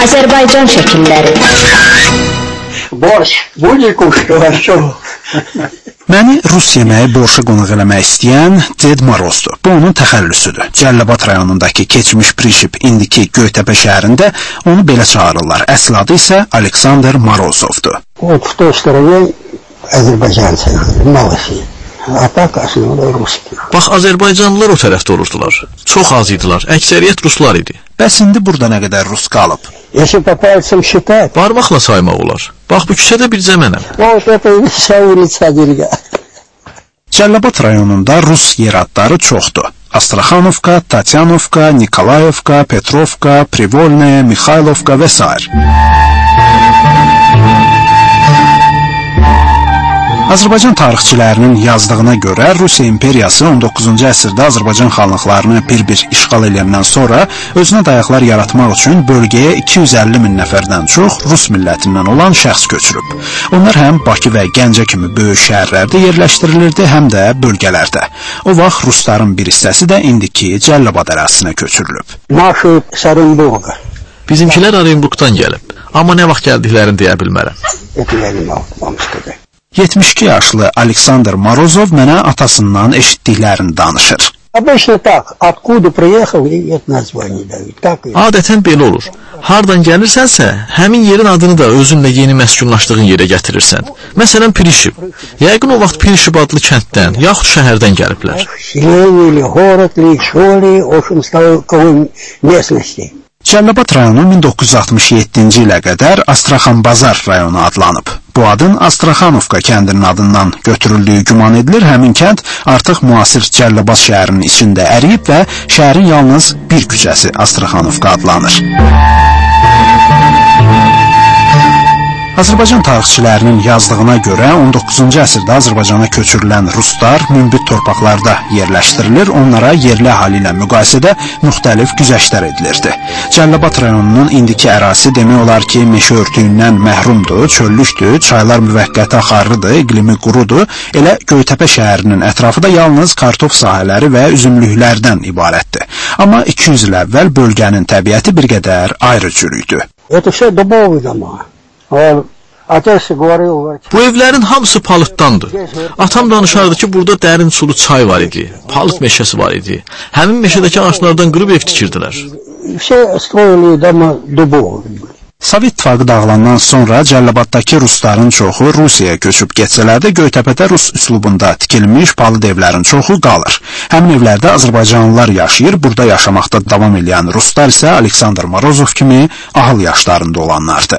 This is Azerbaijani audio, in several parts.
Azərbaycan şəkilləri. Borş, будет хорошо. Məni Rus yeməyi borşa qonaq eləmək istəyən Ded Morozdur. Bu onun təxəllüsüdür. Cəlilabad rayonundakı keçmiş Prişip, indiki Göytəpə şəhərində onu belə çağırırlar. Əsl adı isə Aleksandr Morozovdur. Вот в той стороне азербайджанцы, малыши. А так основно русские. Bax, Azərbaycanlılar o tərəfdə olurdular. Çox az idilər. Əksəriyyət ruslar idi. Bəs indi burada nə qədər rus qalıb? Если по пальцам считать. Barmaqla saymaq olar. Bax, bu küçədə bircə mənəm. Вот это вся улица Дельга. Cəlilabad rayonunda rus yer adları çoxdur. Astraxanovka, Tatyanovka, Nikolayevka, Petrovka, Privolnaya, Mikhailovka və s. Azərbaycan tarixçilərinin yazdığına görə Rusiya imperiyası 19-cu əsrdə Azərbaycan xanlıqlarını bir-bir işğal edəndən sonra özünə dayaqlar yaratmaq üçün bölgəyə 250 min nəfərdən çox Rus millətindən olan şəxs köçürüb. Onlar həm Bakı və Gəncə kimi böyük şəhərlərdə yerləşdirilirdi, həm də bölgələrdə. O vaxt rusların bir hissəsi də indiki Cəlilabad ərazisinə köçürülüb. Наши с Оренбурга. Bizimkilər Orenburgdan gəlib. Amma nə vaxt gəldiklərini deyə bilmərəm. Это я не могу вам сказать. 72 yaşlı Aleksandr Morozov mənə atasından eşitdiklərini danışır. Обычно так, откуда приехал и это название дают. Так и. Adətən belə olur. Hardan gəlirsənsə, həmin yerin adını da özünlə yeni məskunlaşdığın yerə gətirirsən. Məsələn, Prişip. Yəqin o vaxt Prişip adlı kənddən, yaxud şəhərdən gəliblər. Селение или город, или школы, в общем, такой местности. Cəlilabad rayonu 1967-ci ilə qədər Astraxanbazar rayonu adlanıb. Bu adın Astraxanovka kəndinin adından götürüldüyü güman edilir. Həmin kənd artıq müasir Cəlilabad şəhərinin içində əriyib və şəhərin yalnız bir küçəsi Astraxanovka adlanır. Azərbaycan tarixçilərinin yazdığına görə 19-cu əsrdə Azərbaycana köçürülən ruslar münbit torpaqlarda yerləşdirilir, onlara yerli əhali ilə müqayisədə müxtəlif güzəştlər edilirdi. Cəlilabad rayonunun indiki ərazisi demək olar ki, meşə örtüyündən məhrumdur, çöllükdür, çaylar müvəqqəti axarlıdır, iqlimi qurudur. Elə Göytəpə şəhərinin ətrafı da yalnız kartof sahələri və üzümlüklərdən ibarətdir. Amma 200 il əvvəl bölgənin təbiəti bir qədər ayrı cür idi. Это все дубовые дома. Bu evlərin hamısı palıtdandır. Atam danışardı ki, burada dərin sulu çay var idi, palıt meşəsi var idi. Həmin meşədəki ağaclardan qırıb ev tikirdilər. Sovet İttifaqı dağılandan sonra Cəlilabaddakı rusların çoxu Rusiyaya köçüb getsələr də Göytəpədə rus üslubunda tikilmiş palıd evlərin çoxu qalır. Həmin evlərdə Azərbaycanlılar yaşayır, burada yaşamaqda davam edən ruslar isə Aleksandr Morozov kimi ahıl yaşlarında olanlardır.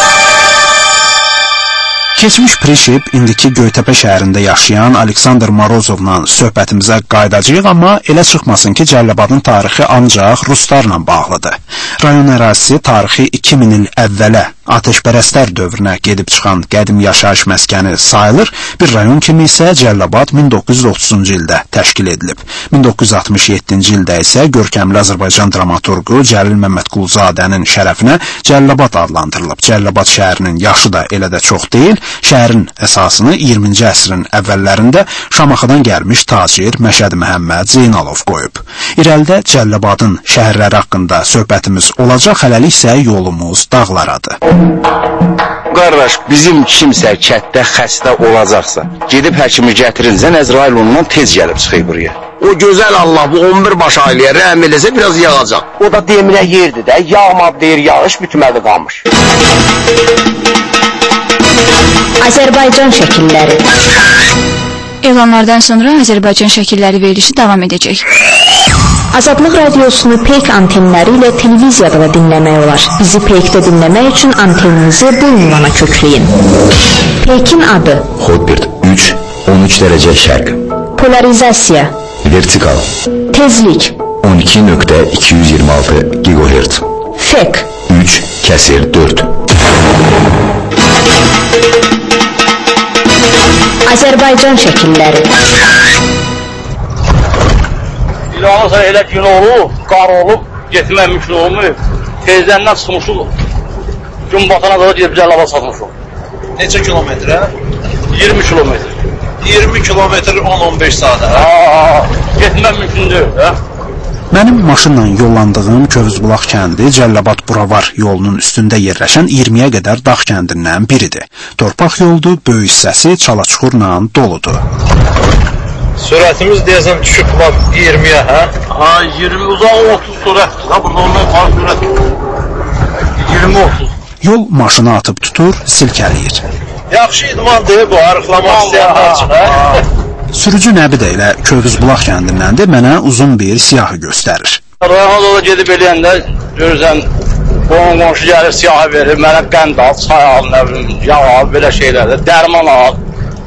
Keçmiş Prişip, indiki Göytəpə şəhərində yaşayan Aleksandr Morozovla söhbətimizə qaydacağıq, amma elə çıxmasın ki, Cəlilabadın tarixi ancaq ruslarla bağlıdır. Rayon ərazisi tarixi 2000 il əvvələ, ateşpərəstlər dövrünə gedib çıxan qədim yaşayış məskəni sayılır, bir rayon kimi isə Cəlilabad 1930-cu ildə təşkil edilib. 1967-ci ildə isə görkəmli Azərbaycan dramaturqu Cəlil Məmmədquluzadənin şərəfinə Cəlilabad adlandırılıb. Cəlilabad şəhərinin yaşı da elə də çox deyil, şəhərin əsasını 20-ci əsrin əvvəllərində Şamaxıdan gəlmiş tacir Məşəd Məhəmməd Zeynalov qoyub. İrəlidə Cəlilabadın şəhərləri haqqında söhbətimiz olacaq, hələlik isə yolumuz dağlaradır. Qardaş, bizim kimsə kətdə xəstə olacaqsa, gedib həkimi gətirin, Əzrail ondan tez gəlib çıxıyıb buraya. O gözəl Allah bu 11 baş ailəyə rəhm eləsə biraz yağacaq. O da demirə yerdir də, yağmadı deyir, yağış bitmədi qalmış. Azərbaycan şəkilləri. Elanlardan sonra Azərbaycan şəkilləri verilişi davam edəcək. Azadlıq radiosunu Peyk antenləri ilə televiziyada da dinləmək olar. Bizi Peykdə dinləmək üçün anteninizi bu ünvana kökləyin. Peykin adı Hotbird 3, 13 dərəcə şərq. Polarizasiya Vertikal Tezlik 12.226 GHz. Fek 3/4. Azərbaycan şəkilləri. İlanırsa elə gün olub, qar olub, getmək mümkün olmuyor. Tezlərindən çıxmışıq, gün batana da gedib Cəlilabad satmışıq. Neçə kilometrə? 20 kilometr. 20 kilometr 10-15 saat. Getmək mümkün deyil. Mənim maşınla yollandığım Kövüzbulaq kəndi Cəlilabad-Buravar yolunun üstündə yerləşən 20-yə qədər dağ kəndindən biridir. Torpaq yoldur, böyük hissəsi çala-çuxurla doludur. Sürətimiz deyəsən düşüb 20-yə, hə? Ha, 20 uzaq 30 sürətdir. Ha, burada ondan yuxarı sürət 20-30. Yol maşını atıb tutur, silkələyir. Yaxşı idmandır bu, arıqlamaq istəyənlər üçün, hə? Sürücü Nəbi də elə Kövüzbulaq kəndindəndir, mənə uzun bir siyahı göstərir. Rayonda da gedib eləyəndə görürsən, qonşu gəlir, siyahı verir, mənə qənd al, çay al, nə bilim, yağ al, belə şeylərdə, dərman al.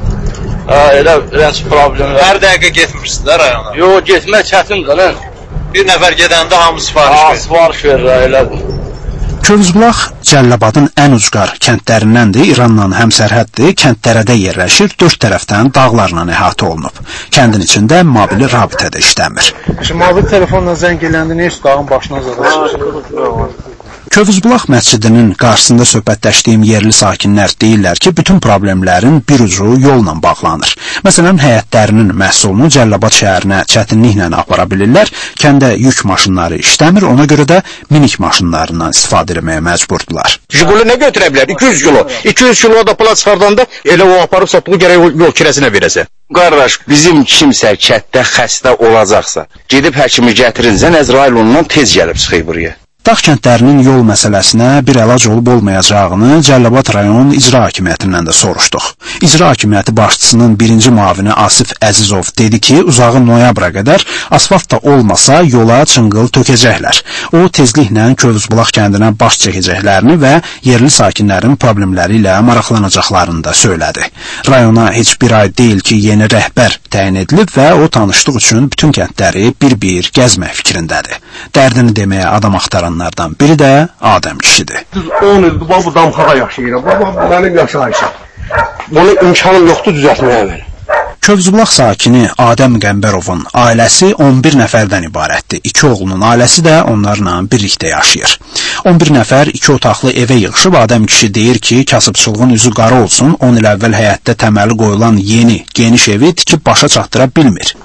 Elə rənç problemi var. Hər dəqiqə getmirsiniz də rayona? Yox, getmək çətindir, nə? Bir nəfər gedəndə hamı sifariş verir. Sifariş verir, elədir. Kövüzbulaq Cəlilabadın ən ucqar kəndlərindəndir, İranla həmsərhəddir, kəndlərədə yerləşir, dörd tərəfdən dağlarla əhatə olunub. Kəndin içində mobil rabitə də işləmir. Mobil telefonla zəng eləndə nə üçün dağın başına zadaşır? Kövüzbulaq məscidinin qarşısında söhbətləşdiyim yerli sakinlər deyirlər ki, bütün problemlərin bir ucu yolla bağlanır. Məsələn, həyətlərinin məhsulunu Cəlilabad şəhərinə çətinliklə apara bilirlər, kəndə yük maşınları işləmir, ona görə də minik maşınlarından istifadə etməyə məcburdular. Jiguli nə götürə bilər? 200 kilo. 200 kilo da pula çıxardanda elə o aparıb satdığı gərək yol kirəsinə verəsə. Qardaş, bizim kimsə kətdə xəstə olacaqsa, gedib həkimi gətirincə Əzrail ondan tez gəlib çıxıb buraya. Dağ kəndlərinin yol məsələsinə bir əlac olub-olmayacağını Cəlilabad rayon icra hakimiyyətindən də soruşduq. İcra hakimiyyəti başçısının birinci müavini Asif Əzizov dedi ki, uzağı noyabra qədər asfalt da olmasa yola çınqıl tökəcəklər. O, tezliklə Kövüzbulaq kəndinə baş çəkəcəklərini və yerli sakinlərin problemləri ilə maraqlanacaqlarını da söylədi. Rayona heç bir ay deyil ki, yeni rəhbər təyin edilib və o tanışlıq üçün bütün kəndləri bir-bir gəzmək fikrindədir. Dərdini deməyə adam axtaranlardan biri də Adəm kişidir. 10 ildir bu damxağa yaşayıram. Bu mənim yaşayışım. Bunu imkanım yoxdur düzəltməyə mənim. Kövüzbulaq sakini Adəm Qəmbərovun ailəsi 11 nəfərdən ibarətdir. 2 oğlunun ailəsi də onlarla birlikdə yaşayır. 11 nəfər 2 otaqlı evə yığışıb. Adəm kişi deyir ki, kasıbçılığın üzü qara olsun, 10 il əvvəl həyətdə təməli qoyulan yeni, geniş evi tikib başa çatdıra bilmir.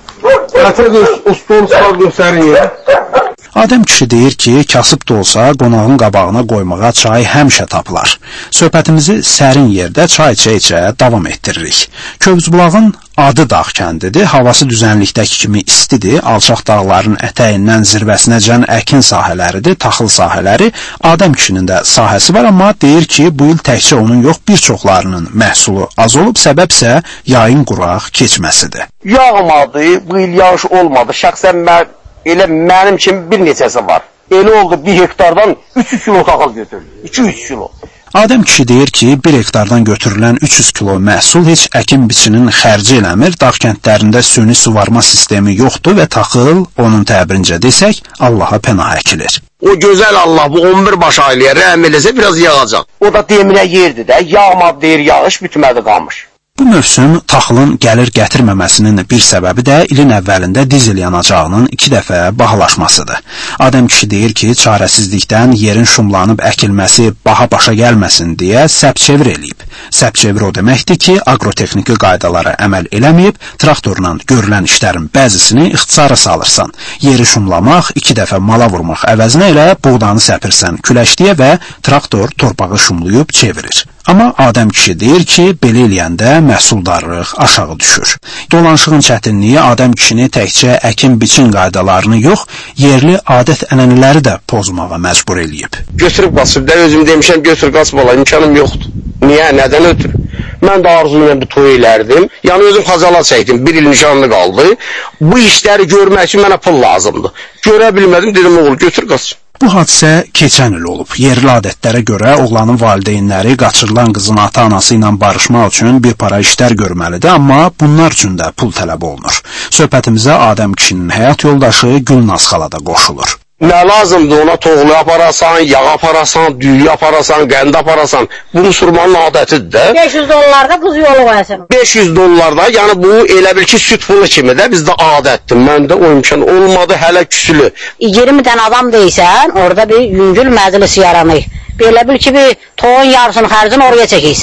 O stolu çıxar göstərin ya. Adəm kişi deyir ki, kasıb da olsa qonağın qabağına qoymağa çay həmişə tapılar. Söhbətimizi sərin yerdə çay içə-içə davam etdiririk. Kövüzbulağın adı dağ kəndidir, havası düzənlikdəki kimi istidir, alçaq dağların ətəyindən zirvəsinəcən əkin sahələridir, taxıl sahələri. Adəm kişinin də sahəsi var, amma deyir ki, bu il təkcə onun yox, bir çoxlarının məhsulu az olub, səbəb isə yayın quraq keçməsidir. Yağmadı, bu il yağış olmadı, şəxsən elə mənim kimi bir neçəsi var. Elə oldu 1 hektardan 300 kilo taxıl götürdü, 200 kilo. Adəm kişi deyir ki, 1 hektardan götürülən 300 kilo məhsul heç əkin biçinin xərci eləmir, dağ kəndlərində süni suvarma sistemi yoxdur və taxıl, onun təbirincə desək, Allaha pənah əkilir. O gözəl Allah bu 11 baş ailəyə rəhm eləsə biraz yağacaq. O da demirə yerdir də, yağmadı deyir, yağış bitmədi qalmış. Bu mövsüm taxılın gəlir gətirməməsinin bir səbəbi də ilin əvvəlində dizel yanacağının 2 dəfə bahalaşmasıdır. Adəm kişi deyir ki, çarəsizlikdən yerin şumlanıb əkilməsi baha başa gəlməsin deyə səpçevir eləyib. Səpçevir o deməkdir ki, agrotexniki qaydalara əməl eləməyib, traktorla görülən işlərin bəzisini ixtisara salırsan. Yeri şumlamaq, 2 dəfə mala vurmaq əvəzinə elə buğdanı səpirsən küləşdiyə və traktor torpağı şumlayıb çevirir. Amma Adəm kişi deyir ki, belə eləyəndə məhsuldarlıq aşağı düşür. Dolanışığın çətinliyi Adəm kişini təkcə əkin-biçin qaydalarını yox, yerli adət-ənənələri də pozmağa məcbur eləyib. Götürüb qaçıb da özüm demişəm, götür qaçıb ola, imkanım yoxdur. Niyə, nədən ötürü? Mən də arzumla bir toy elərdim. Yəni özüm xacalar çəkdim, 1 il nişanlı qaldı. Bu işləri görmək üçün mənə pul lazımdır. Görə bilmədim, dedim oğul, götür qaç. Bu hadisə keçən il olub. Yerli adətlərə görə oğlanın valideynləri qaçırılan qızın ata-anası ilə barışmaq üçün bir para işlər görməlidir, amma bunlar üçün də pul tələb olunur. Söhbətimizə Adəm kişinin həyat yoldaşı Gülnaz xala da qoşulur. Nə lazımdır ona toğlu aparasan, yağ aparasan, düyü aparasan, qənd aparasan. Bu müsəlmanın adətidir də. $500 qız yolu qoyasan. $500, yəni bu elə bil ki, süt pulu kimi də bizdə adətdir. Məndə o imkan olmadı, hələ küsülü. 20 tane adam deysən, orada bir yüngül məclis yaranır. Belə bil ki, bir toğun yarısını xərcini oraya çəkirsən.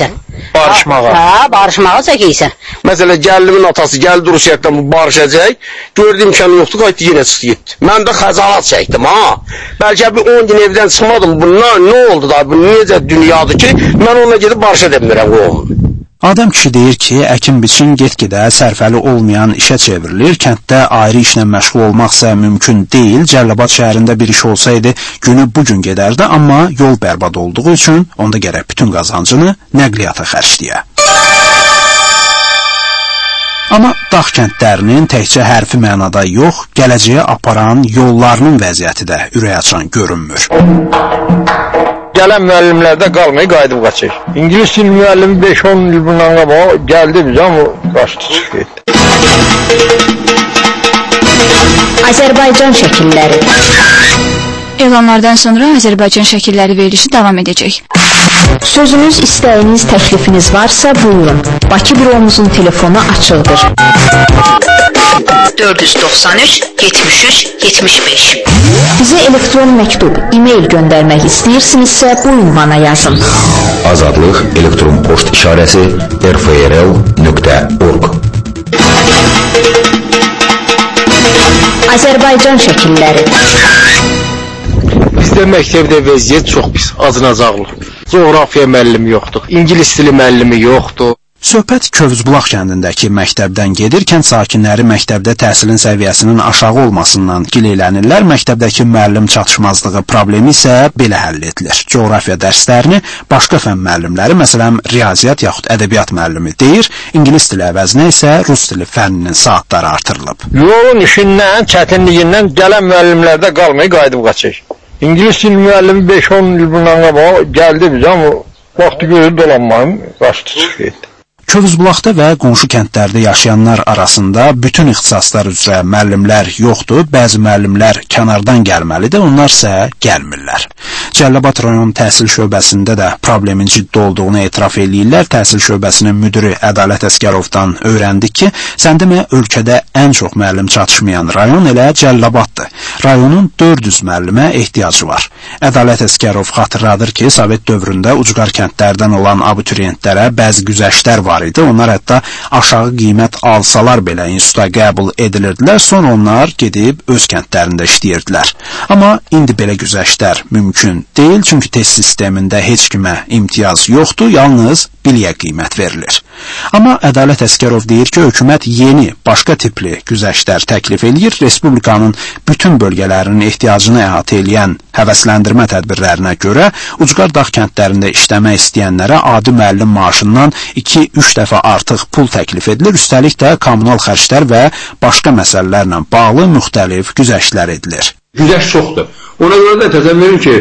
Barışmağa. Ha, barışmağa çəkirsən. Məsələn, gəlinimin atası gəldi Rusiyadan barışacaq. Gördü imkanı yoxdur, qayıtdı yenə çıxdı getdi. Mən də xəcalat çəkdim ha. Bəlkə bir 10 gün evdən çıxmadım. Bunlar nə oldu da? Bu necə dünyadır ki, mən onunla gedib barışa demirəm qohumun. Adəm kişi deyir ki, əkin-biçin get-gedə sərfəli olmayan işə çevrilir, kənddə ayrı işlə məşğul olmaqsa mümkün deyil. Cəlilabad şəhərində bir iş olsaydı günü bu gün gedərdi, amma yol bərbad olduğu üçün onda gərək bütün qazancını nəqliyyata xərcləyə. Amma dağ kəndlərinin təkcə hərfi mənada yox, gələcəyə aparan yollarının vəziyyəti də ürək açan görünmür. Gələn müəllimlərdə qalmayı qayıdıb qaçır. İngilis dil müəllimi 5-10 il bundan qabaq gəldi bizə, amma qaçdı çıxdı getdi. Azərbaycan şəkilləri. Elanlardan sonra Azərbaycan şəkilləri verilişi davam edəcək. Sözünüz, istəyiniz, təklifiniz varsa buyurun. Bakı büromuzun telefonu açıqdır. 493 73 75. Bizə elektron məktub, e-mail göndərmək istəyirsinizsə bu ünvana yazın. Azadlıq elektron poçt işarəsi rfrl.org. Azərbaycan şəkilləri. Bizdə məktəbdə vəziyyət çox pis, acınacaqlıq. Coğrafiya müəllimi yoxdur, İngilis dili müəllimi yoxdur. Söhbət Kövzbulaq kəndindəki məktəbdən gedir. Kənd sakinləri məktəbdə təhsilin səviyyəsinin aşağı olmasından gileylənirlər. Məktəbdəki müəllim çatışmazlığı problemi isə belə həll edilir. Coğrafiya dərslərini başqa fənn müəllimləri, məsələn, riyaziyyat yaxud ədəbiyyat müəllimi deyir. İngilis dili əvəzinə isə rus dili fənninin saatları artırılıb. Yolun işindən, çətinliyindən gələn müəllimlərdə qalmayı qayıdıb qaçır. İngilis dili müəllimi 5-10 il bundan qabaq gəldi bizə, amma vaxtı görür dolanmayım, qaçdı çıxdı getdi. Kövzbulaqda və qonşu kəndlərdə yaşayanlar arasında bütün ixtisaslar üzrə müəllimlər yoxdur. Bəzi müəllimlər kənardan gəlməlidir, onlar isə gəlmirlər. Cəlilabad rayon təhsil şöbəsində də problemin ciddi olduğunu etiraf eləyirlər. Təhsil şöbəsinin müdiri Ədalət Əsgərovdan öyrəndik ki, sən demə ölkədə ən çox müəllim çatışmayan rayon elə Cəlilabaddır. Rayonun 400 müəllimə ehtiyacı var. Ədalət Əsgərov xatırladır ki, Sovet dövründə ucqar kəndlərdən olan abituriyentlərə bəzi güzəştlər var idi. Onlar hətta aşağı qiymət alsalar belə instituta qəbul edilirdilər, sonra onlar gedib öz kəndlərində işləyirdilər. Amma indi belə güzəştlər mümkün deyil, çünki test sistemində heç kimə imtiyaz yoxdur, yalnız biliyə qiymət verilir. Amma Ədalət Əsgərov deyir ki, hökumət yeni, başqa tipli güzəştlər təklif eləyir. Respublikanın bütün bölgələrinin ehtiyacını əhatə eləyən həvəsləndirmə tədbirlərinə görə ucqar dağ kəndlərində işləmək istəyənlərə adi müəllim maaşından 2-3 dəfə artıq pul təklif edilir. Üstəlik də kommunal xərclər və başqa məsələlərlə bağlı müxtəlif güzəştlər edilir. Güzəşt çoxdur. Ona görə də təsəvvür ki,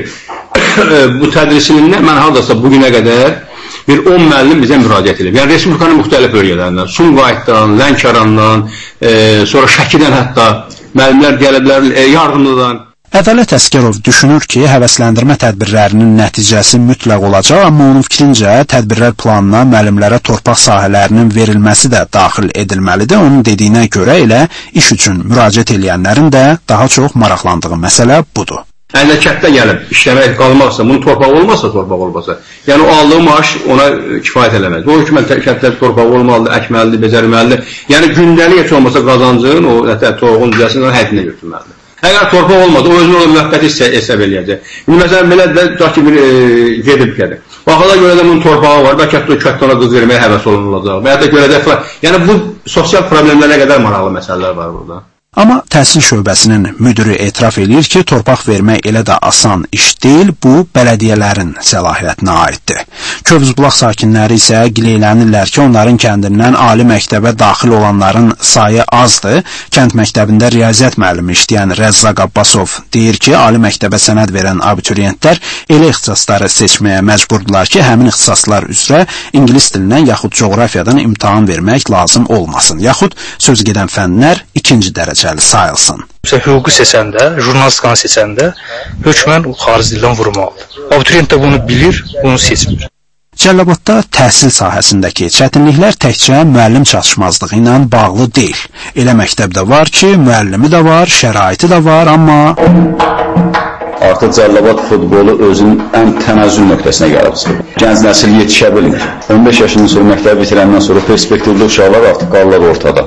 bu tədris ilində mən hardasa bugünə qədər bir 10 müəllim bizə müraciət edib. Yəni Respublikanın müxtəlif bölgələrindən, Sumqayıtdan, Lənkərandan, sonra Şəkidən hətta müəllimlər gəliblər, Yardımlıdan. Ədalət Əsgərov düşünür ki, həvəsləndirmə tədbirlərinin nəticəsi mütləq olacaq, amma onun fikrincə tədbirlər planına müəllimlərə torpaq sahələrinin verilməsi də daxil edilməlidir. Onun dediyinə görə elə iş üçün müraciət edənlərin də daha çox maraqlandığı məsələ budur. Əndə kənddə gəlib işləmək qalmaqsa, bunun torpağı olmasa, yəni o aldığı maaş ona kifayət eləməz. O hökumət kəndlər torpağı olmalıdır, əkməlidir, becərməlidir. Yəni gündəlik heç olmasa qazancın, o toğun düzəsindən hədinə götürməlidir. Əgər torpaq olmadı, o özünü müvəqqəti hesab eləyəcək. Məsələn, belə də ki, bir gedib gəlir. Baxala görə də bunun torpağı var, bəlkə kənddə ona qız verməyə həvəs olunulacaq. Və ya da görə də, yəni bu sosial problemlərə qədər maraqlı məsələlər var burada. Amma təhsil şöbəsinin müdiri etiraf eləyir ki, torpaq vermək elə də asan iş deyil, bu bələdiyyələrin səlahiyyətinə aiddir. Kövzbulaq sakinləri isə gileylənirlər ki, onların kəndindən ali məktəbə daxil olanların sayı azdır. Kənd məktəbində riyaziyyat müəllimi işləyən Rəzzaq Abbasov deyir ki, ali məktəbə sənəd verən abituriyentlər elə ixtisasları seçməyə məcburdular ki, həmin ixtisaslar üzrə ingilis dilindən yaxud coğrafiyadan imtahan vermək lazım olmasın, yaxud söz gedən fənlər ikinci dərəcə sayılsın. Hüququ seçəndə, jurnalistikanı seçəndə hökmən xarici dildən vurmalıdır. Abituriyent də bunu bilir, bunu seçmir. Cəlilabadda təhsil sahəsindəki çətinliklər təkcə müəllim çatışmazlığı ilə bağlı deyil. Elə məktəbdə var ki, müəllimi də var, şəraiti də var, amma Artıq Cəlilabad futbolu özünün ən tənəzzül nöqtəsinə gəlib. Gənc nəsil yetişə bilmir. 15 yaşından sonra məktəb bitirəndən sonra perspektivli uşaqlar artıq qalırlar ortada.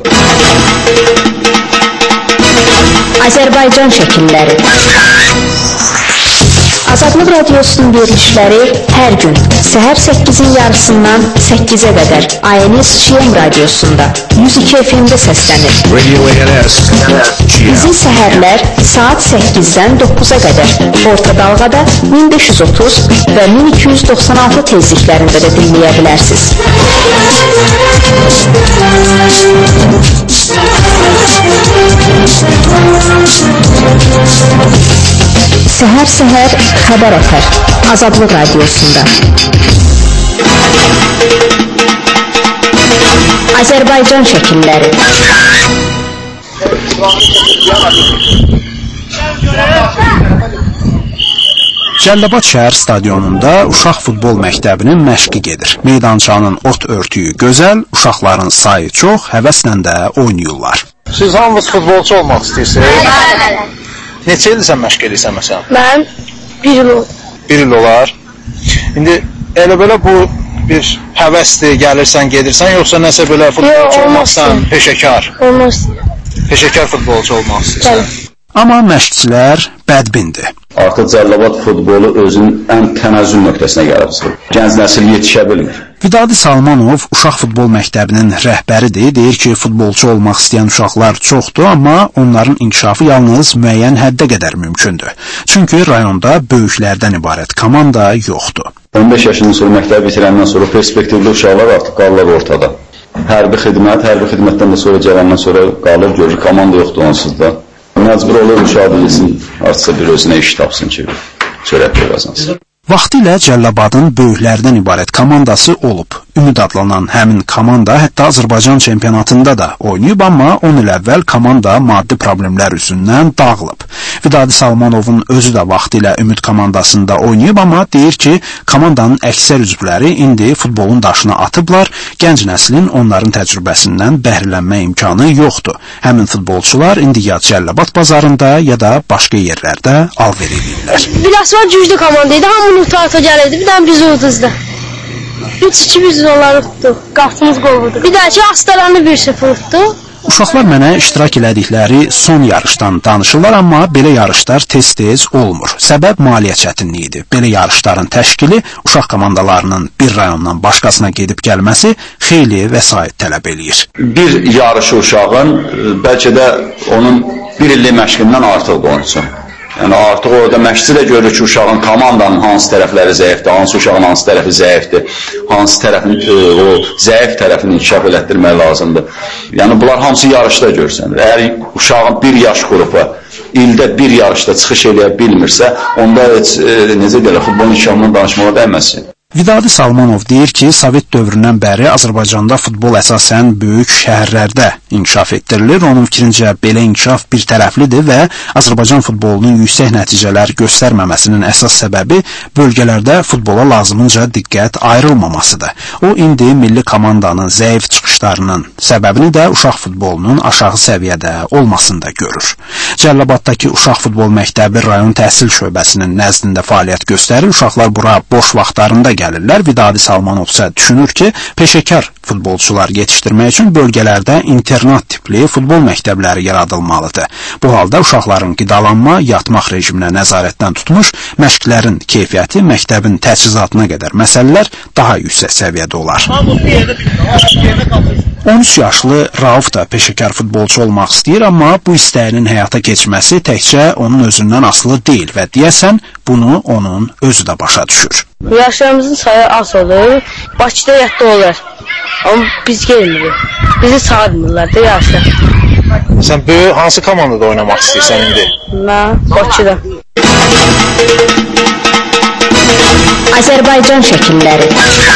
Azərbaycan şəkilləri. Azadlıq Radiosunun verilişləri hər gün səhər 8-in yarısından 8-ə qədər ANS GM Radiosunda 102 FM-də səslənir. Bizi səhərlər saat 8-dən 9-a qədər orta dalğada 1530 və 1296 tezliklərində də dinləyə bilərsiniz. Səhər-səhər xəbər ətər Azadlıq Radiosunda. Azərbaycan şəkilləri. Cəlilabad şəhər stadionunda uşaq futbol məktəbinin məşqi gedir. Meydançanın ot örtüyü gözəl, uşaqların sayı çox, həvəslə də oynayırlar. Siz hamınız futbolçu olmaq istəyirsiniz? Bəli. Neçə ildir sən məşq edirsən məsələn? Mən 1 il olar. 1 il olar. İndi elə-belə bu bir həvəsdir, gəlirsən, gedirsən, yoxsa nəsə belə futbolçu olmaqsan, peşəkar? Olmaz. Peşəkar futbolçu olmaq istəyirsən? Amma məşqçilər bədbindir. Artıq Cəlilabad futbolu özünün ən tənəzzül nöqtəsinə gəlib. Gənc nəsil yetişə bilmir. Vidadi Salmanov uşaq futbol məktəbinin rəhbəridir. Deyir ki, futbolçu olmaq istəyən uşaqlar çoxdur, amma onların inkişafı yalnız müəyyən həddə qədər mümkündür. Çünki rayonda böyüklərdən ibarət komanda yoxdur. 15 yaşından sonra məktəb bitirəndən sonra perspektivli uşaqlar artıq qalırlar ortada. Hərbi xidmətdən də sonra gələndən sonra qalır, görür, komanda yoxdur onsuz da. Məcbur olur uşaq bilsin, artısa bir özünə iş tapsın ki, sürətlə qazansın. Vaxtilə Cəlilabadın böyüklərdən ibarət komandası olub. Ümid adlanan həmin komanda hətta Azərbaycan çempionatında da oynayıb, amma 10 il əvvəl komanda maddi problemlər üzündən dağılıb. Vidadi Salmanovun özü də vaxtilə Ümid komandasında oynayıb, amma deyir ki, komandanın əksər üzvləri indi futbolun daşına atıblar, gənc nəslin onların təcrübəsindən bəhrələnmə imkanı yoxdur. Həmin futbolçular indi ya Cəlilabad bazarında ya da başqa yerlərdə alver edirlər. Biləsvan güclü komandaydı, hamının utağa gəlirdi, bir dənə biz uduzdu. 3-2 biz onları tutduq, qapımız qovurdu. Bir dənə ki, Astaranı 1-0 tutduq. Uşaqlar mənə iştirak elədikləri son yarışdan danışırlar, amma belə yarışlar tez-tez olmur. Səbəb maliyyə çətinliyidir. Belə yarışların təşkili uşaq komandalarının bir rayondan başqasına gedib gəlməsi xeyli vəsait tələb eləyir. Bir yarışı uşağın bəlkə də onun bir illik məşqindən artıq oyunsun. Yəni artıq orada məşqçi də görür ki, uşağın komandanın hansı tərəfləri zəifdir, hansı uşağın hansı tərəfi zəifdir, hansı tərəfin o zəif tərəfini inkişaf elətdirmək lazımdır. Yəni bunlar hamısı yarışda görsənir. Əgər uşağın bir yaş qrupu ildə bir yarışda çıxış eləyə bilmirsə, onda heç necə deyirlər, futbolun inkişafından danışmağa dəyməsin. Vidadi Salmanov deyir ki, Sovet dövründən bəri Azərbaycanda futbol əsasən böyük şəhərlərdə inkişaf etdirilir. Onun fikrincə belə inkişaf bir tərəflidir və Azərbaycan futbolunun yüksək nəticələr göstərməməsinin əsas səbəbi bölgələrdə futbola lazımınca diqqət ayrılmamasıdır. O, indi milli komandanın zəif çıxışlarının səbəbini də uşaq futbolunun aşağı səviyyədə olmasında görür. Cəlilabaddakı uşaq futbol məktəbi rayon təhsil şöbəsinin nəzdində fəaliyyət göstərir. Uşaqlar bura boş vaxtlarında gəlirlər. Vidadi Salmanov isə düşünür ki, peşəkar futbolçular yetişdirmək üçün bölgələrdə internat tipli futbol məktəbləri yaradılmalıdır. Bu halda uşaqların qidalanma, yatmaq rejiminə nəzarətdən tutmuş, məşqlərin keyfiyyəti, məktəbin təchizatına qədər məsələlər daha yüksək səviyyədə olar. 13 yaşlı Rauf da peşəkar futbolçu olmaq istəyir, amma bu istəyinin həyata keçməsi təkcə onun özündən asılı deyil və deyəsən bunu onun özü də başa düşür. Yaşlarımızın sayı az olur, Bakıda yadda olur. Amma biz gelmirik. Bizi çağırmırlar da yaşlar. Sən böyük hansı komandada oynamaq istəyirsən indi? Mən Bakıda. Azərbaycan şəkilləri.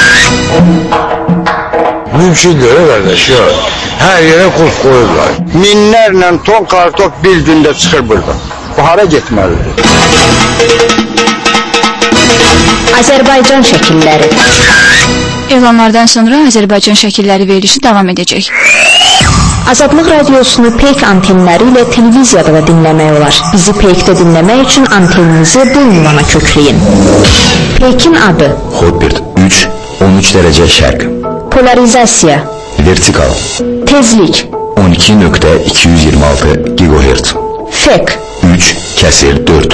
Mümkün görür qardaş, yox. Hər yerə kurs qoyurlar. Minlərlə ton kartok bir gündə çıxır burada. Bu hara getməlidir? Azərbaycan şəkilləri. Elanlardan sonra Azərbaycan şəkilləri verilişi davam edəcək. Azadlıq radiosunu Peyk antenləri ilə televiziyada da dinləmək olar. Bizi Peykdə dinləmək üçün anteninizi bu ünvana kökləyin. Peykin adı: Hotbird 3, 13 dərəcə şərq. Polarizasiya: Vertikal. Tezlik: 12.226 GHz. Fek: 3, kəsir 4.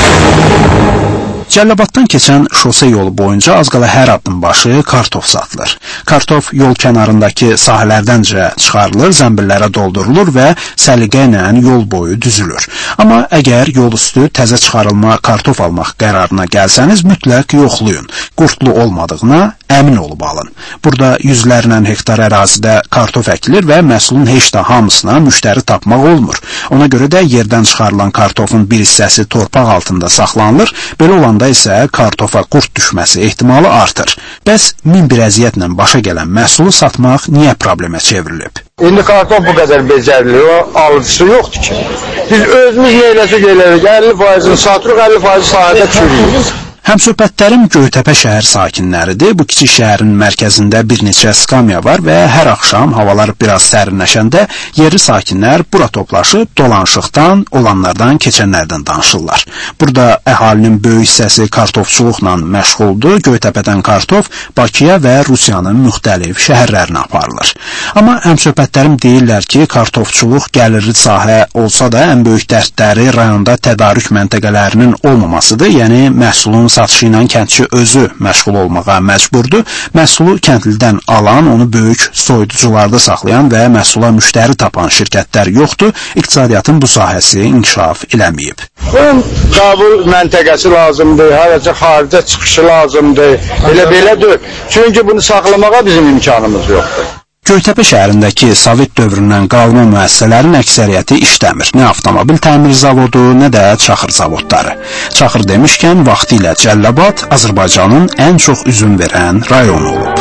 Cəlilabaddan keçən şose yolu boyunca az qala hər addım başı kartof satılır. Kartof yol kənarındakı sahələrdəncə çıxarılır, zəmbillərə doldurulur və səliqə ilə yol boyu düzülür. Amma əgər yol üstü təzə çıxarılma kartof almaq qərarına gəlsəniz, mütləq yoxlayın. Qurtlu olmadığına əmin olub alın. Burada yüzlərlə hektar ərazidə kartof əkilir və məhsulun heç də hamısına müştəri tapmaq olmur. Ona görə də yerdən çıxarılan kartofun bir hissəsi torpaq altında saxlanılır. Belə olanda isə kartofa qurd düşməsi ehtimalı artır. Bəs min bir əziyyətlə başa gələn məhsulu satmaq niyə problemə çevrilib? İndi kartof bu qədər becərli, alıcısı yoxdur ki. Biz özümüz neyləsək elərik, 50%'ni satırıq, 50% sahədə çürüyük. Həmsöhbətlərim Göytəpə şəhər sakinləridir. Bu kiçik şəhərin mərkəzində bir neçə skamya var və hər axşam havalar biraz sərinləşəndə yerli sakinlər bura toplaşıb dolanışıqdan, olanlardan, keçənlərdən danışırlar. Burada əhalinin böyük hissəsi kartofçuluqla məşğuldur. Göytəpədən kartof Bakıya və Rusiyanın müxtəlif şəhərlərinə aparılır. Amma həmsöhbətlərim deyirlər ki, kartofçuluq gəlirli sahə olsa da ən böyük dərdləri rayonda tədarük məntəqələrinin olmamasıdır. Yəni məhsulun satışı ilə kəndçi özü məşğul olmağa məcburdur. Məhsulu kəndlidən alan, onu böyük soyuducularda saxlayan və məhsula müştəri tapan şirkətlər yoxdur. İqtisadiyyatın bu sahəsi inkişaf eləməyib. Bunun qəbul məntəqəsi lazımdır, hərəcə xaricə çıxışı lazımdır. Belə deyil. Çünki bunu saxlamağa bizim imkanımız yoxdur. Göytəpə şəhərindəki Sovet dövründən qalma müəssisələrin əksəriyyəti işləmir. Nə avtomobil təmir zavodu, nə də çaxır zavodları. Çaxır demişkən, vaxtilə Cəlilabad Azərbaycanın ən çox üzüm verən rayonu olub.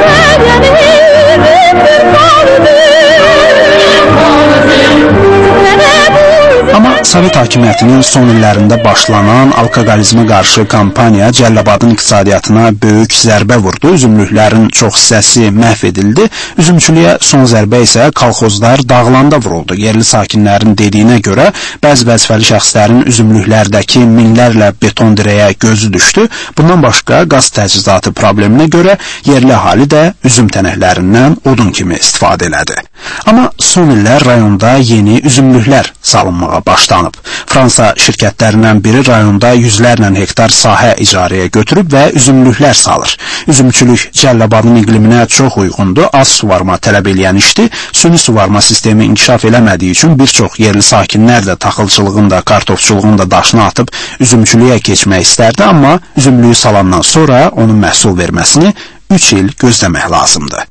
Amma Sovet hakimiyyətinin son illərində başlanan alkoqolizmə qarşı kampaniya Cəlilabadın iqtisadiyyatına böyük zərbə vurdu. Üzümlüklərin çox hissəsi məhv edildi. Üzümçülüyə son zərbə isə kolxozlar dağılanda vuruldu. Yerli sakinlərin dediyinə görə bəzi vəzifəli şəxslərin üzümlüklərdəki minlərlə beton dirəyə gözü düşdü. Bundan başqa qaz təchizatı probleminə görə yerli əhali də üzüm tənəklərindən odun kimi istifadə elədi. Amma son illər rayonda yeni üzümlüklər salınmağa başlanıb. Fransa şirkətlərindən biri rayonda yüzlərlə hektar sahə icarəyə götürüb və üzümlüklər salır. Üzümçülük Cəlilabadın iqliminə çox uyğundur, az suvarma tələb eləyən işdir. Süni suvarma sistemi inkişaf eləmədiyi üçün bir çox yerli sakinlər də taxılçılığın da, kartofçuluğun da daşını atıb üzümçülüyə keçmək istərdi, amma üzümlüyü salandan sonra onun məhsul verməsini 3 il gözləmək lazımdır.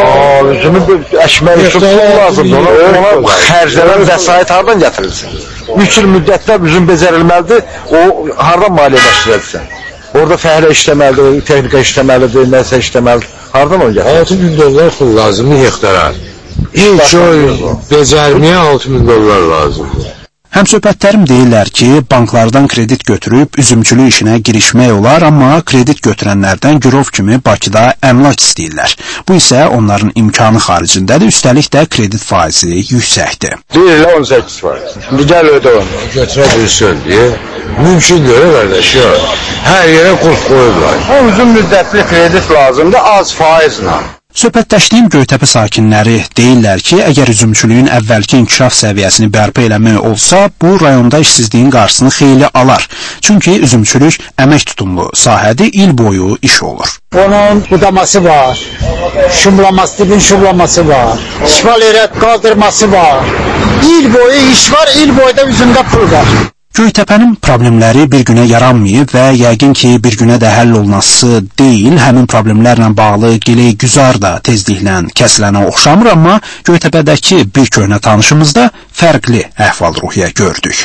Üzümü əkmək üçün lazımdır. Ona xərclənən vəsait hardan gətirilsin? 3 il müddətdə üzüm becərilməlidir, o hardan maliyyələşdirilsin? Orada fəhlə işləməlidir, texnika işləməlidir, nəsə işləməlidir. Hardan o gətirilsin? 6.000 dollar pul lazımdır hektara. İlk o becərməyə 6.000 dollar lazımdır. Həmsöhbətlərim deyirlər ki, banklardan kredit götürüb üzümçülük işinə girişmək olar, amma kredit götürənlərdən girov kimi Bakıda əmlak istəyirlər. Bu isə onların imkanı xaricindədir, üstəlik də kredit faizi yüksəkdir. 1 ilə 18%. İndi gəl ödə onu. Götürə bilsin deyə. Mümkün deyil, qardaş, ya. Hər yerə qurd qoyurlar. Uzun müddətli kredit lazımdır, az faizlə. Söhbətləşdiyim Göytəpə sakinləri deyirlər ki, əgər üzümçülüyün əvvəlki inkişaf səviyyəsini bərpa eləmək olsa, bu rayonda işsizliyin qarşısını xeyli alar. Çünki üzümçülük əmək tutumlu sahədir, il boyu iş olur. Onun budaması var, şumlaması, dibin şumlaması var, şifalerət qaldırması var. İl boyu iş var, il boyu da üzümdə pul var. Göytəpənin problemləri bir günə yaranmayıb və yəqin ki, bir günə də həll olunası deyil. Həmin problemlərlə bağlı giley güzar da tezliklə kəsilənə oxşamır, amma Göytəpədəki bir köhnə tanışımızda fərqli əhval-ruhiyyə gördük.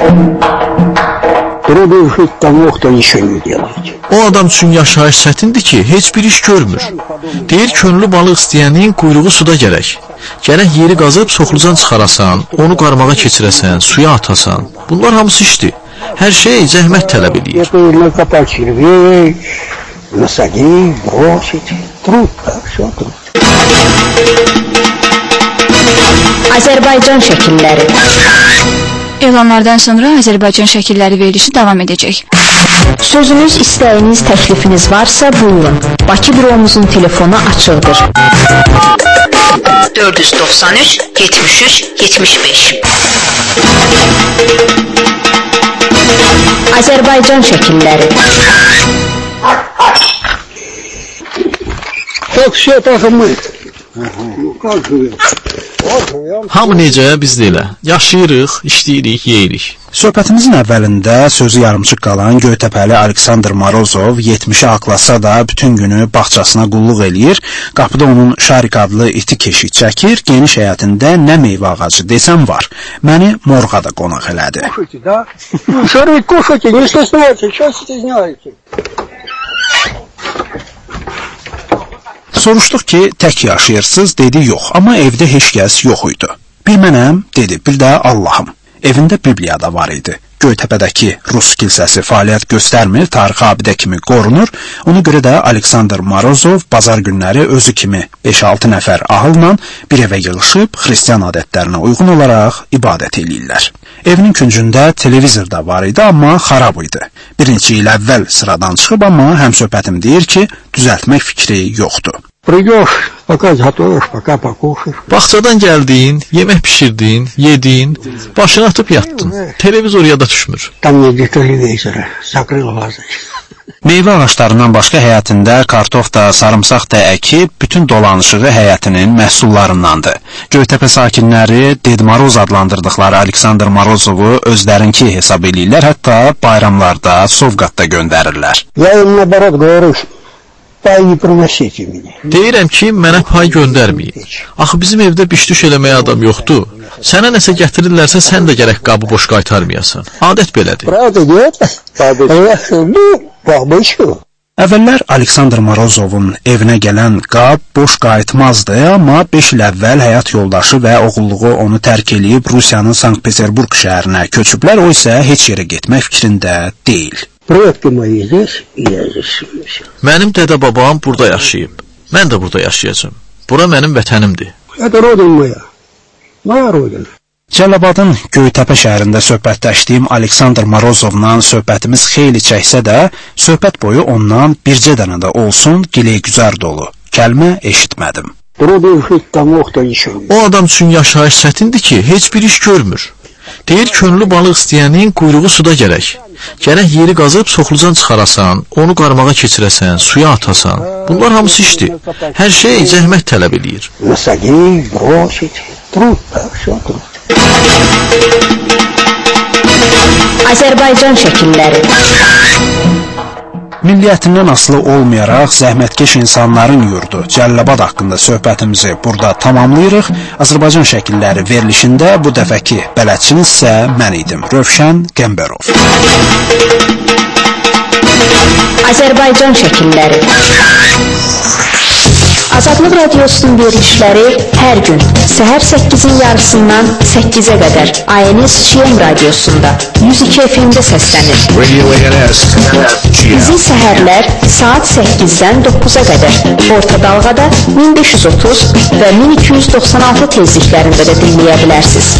O adam üçün yaşayış çətindir ki, heç bir iş görmür. Deyir, könlü balıq istəyənin quyruğu suda gərək. Gərək yeri qazıb soxlucan çıxarasan, onu qarmağa keçirəsən, suya atasan. Bunlar hamısı işdir. Hər şey zəhmət tələb edir. Насади, бросить, труд, все труд. Azərbaycan şəkilləri. Elanlardan sonra Azərbaycan şəkilləri verilişi davam edəcək. Sözünüz, istəyiniz, təklifiniz varsa buyurun. Bakı büromuzun telefonu açıqdır. 493 73 75. Azərbaycan şəkilləri. Çok şey takılmayız. Hamı necə, biz də elə. Yaşayırıq, işləyirik, yeyirik. Söhbətimizin əvvəlində sözü yarımçıq qalan Göytəpəli Aleksandr Morozov 70-i haqlasa da bütün günü bağçasına qulluq eləyir. Qapıda onun Şarik adlı iti keşik çəkir. Geniş həyətində nə meyvə ağacı desəm var. Məni morğa da qonaq elədi. Шарик, кушайте, не стесняйтесь, что стесняете? Soruşduq ki, tək yaşayırsınız, dedi yox, amma evdə heç kəs yox idi. Bir mənəm, dedi, bir də Allahım. Evində Bibliya da var idi. Göytəpədəki Rus kilsəsi fəaliyyət göstərmir, tarixi abidə kimi qorunur. Ona görə də Aleksandr Morozov bazar günləri özü kimi 5-6 nəfər ahılla bir evə yığılıb xristian adətlərinə uyğun olaraq ibadət eləyirlər. Evinin küncündə televizor da var idi, amma xarab idi. Bir neçə il əvvəl sıradan çıxıb, amma həmsöhbətim deyir ki, düzəltmək fikri yoxdur. Придешь, пока готовишь, пока покушаешь. Bağçadan gəldin, yemək pişirdin, yedin, başını atıb yatdın. Televizor yada düşmür. Там нет телевизора, закрыл глаза. Meyvə ağaclarından başqa həyətində kartof da, sarımsaq da əkib, bütün dolanışığı həyətinin məhsullarındandır. Göytəpə sakinləri Ded Moroz adlandırdıqları Aleksandr Morozovu özlərinki hesab eləyirlər, hətta bayramlarda sovqat da göndərirlər. Я им наоборот говорю, pay не приносите меня. Deyirəm ki, mənə pay göndərməyin. Axı bizim evdə biş-düş eləməyə adam yoxdur. Sənə nəsə gətirirlərsə, sən də gərək qabı boş qaytarmayasan. Adət belədir. Правда, нет? Ну, побычку. Əvvəllər Aleksandr Morozovun evinə gələn qab boş qayıtmazdı, amma 5 il əvvəl həyat yoldaşı və oğulluğu onu tərk eləyib Rusiyanın Sankt-Peterburg şəhərinə köçüblər, o isə heç yerə getmək fikrində deyil. Предки мои здесь, и я здесь. Mənim dədə-babam burada yaşayıb. Mən də burada yaşayacağım. Bura mənim vətənimdir. Это родина моя. Моя родина. Cəlilabadın Göytəpə şəhərində söhbətləşdiyim Aleksandr Morozovla söhbətimiz xeyli çəksə də, söhbət boyu ondan bircə dənə də olsun giləy-güzar dolu kəlmə eşitmədim. O adam üçün yaşayış çətindir ki, heç bir iş görmür. Deyir, könlü balıq istəyənin quyruğu suda gərək. Gərək yeri qazıb soxlucan çıxarasan, onu qarmağa keçirəsən, suya atasan. Bunlar hamısı işdir. Hər şey zəhmət tələb edir. Azərbaycan şəkilləri. Milliyyətindən asılı olmayaraq zəhmətkeş insanların yurdu Cəlilabad haqqında söhbətimizi burada tamamlayırıq. Azərbaycan şəkilləri verilişində bu dəfəki bələdçiniz isə mən idim, Rövşən Qəmbərov. Azərbaycan şəkilləri. Azadlıq Radiosunun verilişləri hər gün səhər 8-in yarısından 8-ə qədər ANS GM Radiosunda 102 FM-də səslənir. Bizi səhərlər saat 8-dən 9-a qədər orta dalğada 1530 və 1296 tezliklərində də dinləyə bilərsiniz.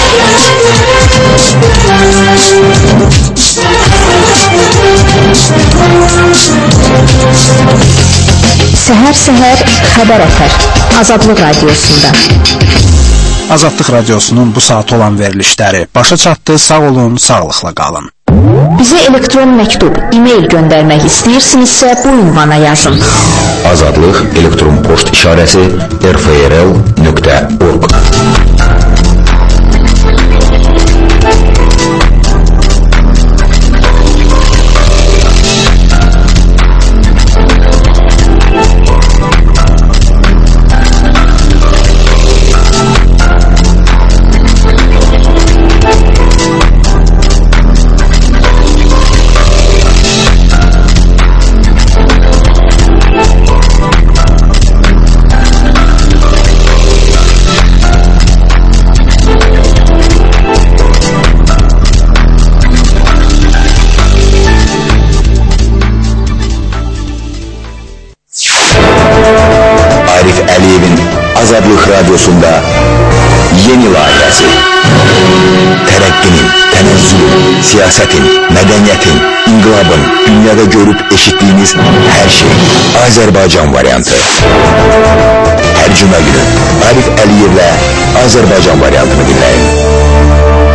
Səhər-səhər xəbər ətər Azadlıq Radiosunda. Azadlıq Radiosunun bu saat olan verilişləri başa çatdı. Sağ olun, sağlıqla qalın. Bizə elektron məktub, e-mail göndərmək istəyirsinizsə bu ünvana yazın. Azadlıq elektron poçt işarəsi rfrl.org. Azadlıq Radiosunda yeni layihəsi. Tərəqqinin, tənəzzülün, siyasətin, mədəniyyətin, inqilabın, dünyada görüb eşitdiyiniz hər şey Azərbaycan variantı. Hər cümə günü Arif Əliyevlə Azərbaycan variantını dinləyin.